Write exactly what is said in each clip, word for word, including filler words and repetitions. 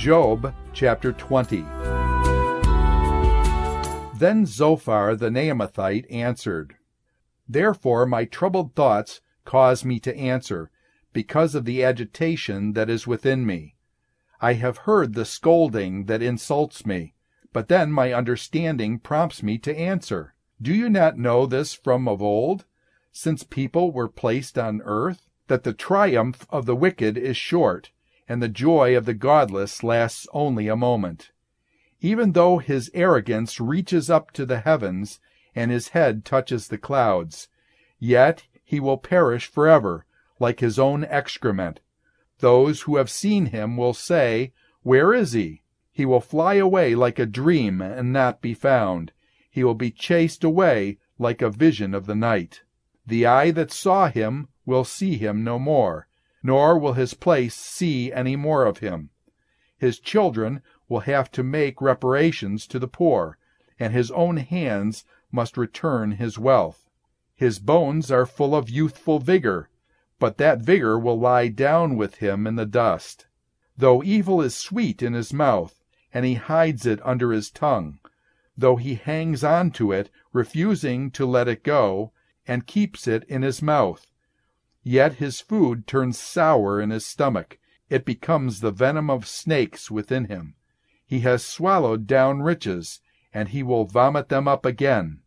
Job chapter twenty. Then Zophar the Naamathite answered, Therefore my troubled thoughts cause me to answer, because of the agitation that is within me. I have heard the scolding that insults me, but then my understanding prompts me to answer. Do you not know this from of old, since people were placed on earth, that the triumph of the wicked is short, and the joy of the godless lasts only a moment? Even though his arrogance reaches up to the heavens, and his head touches the clouds, yet he will perish forever, like his own excrement. Those who have seen him will say, Where is he? He will fly away like a dream and not be found. He will be chased away like a vision of the night. The eye that saw him will see him no more, nor will his place see any more of him. His children will have to make reparations to the poor, and his own hands must return his wealth. His bones are full of youthful vigor, but that vigor will lie down with him in the dust. Though evil is sweet in his mouth, and he hides it under his tongue, though he hangs on to it, refusing to let it go, and keeps it in his mouth, yet his food turns sour in his stomach. It becomes the venom of snakes within him. He has swallowed down riches, and he will vomit them up again.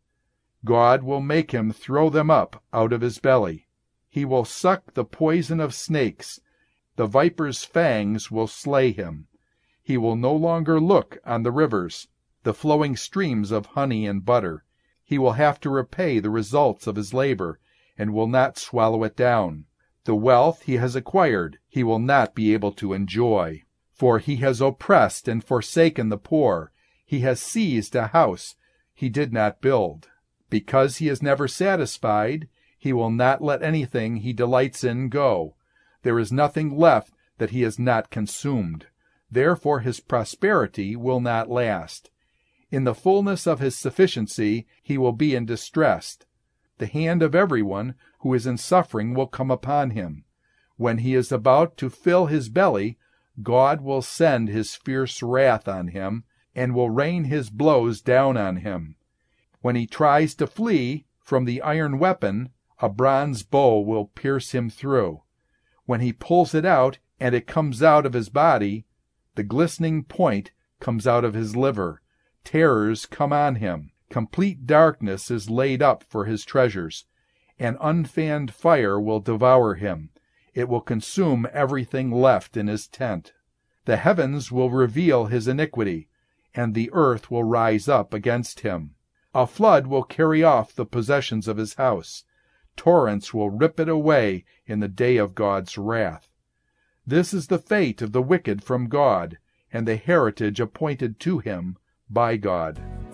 God will make him throw them up out of his belly. He will suck the poison of snakes. The viper's fangs will slay him. He will no longer look on the rivers, the flowing streams of honey and butter. He will have to repay the results of his labor, and will not swallow it down. The wealth he has acquired he will not be able to enjoy. For he has oppressed and forsaken the poor. He has seized a house he did not build. Because he is never satisfied, he will not let anything he delights in go. There is nothing left that he has not consumed. Therefore his prosperity will not last. In the fullness of his sufficiency he will be in distress. The hand of everyone who is in suffering will come upon him. When he is about to fill his belly, God will send his fierce wrath on him, and will rain his blows down on him. When he tries to flee from the iron weapon, a bronze bow will pierce him through. When he pulls it out, and it comes out of his body, the glistening point comes out of his liver. Terrors come on him. Complete darkness is laid up for his treasures. An unfanned fire will devour him. It will consume everything left in his tent. The heavens will reveal his iniquity, and the earth will rise up against him. A flood will carry off the possessions of his house. Torrents will rip it away in the day of God's wrath. This is the fate of the wicked from God, and the heritage appointed to him by God.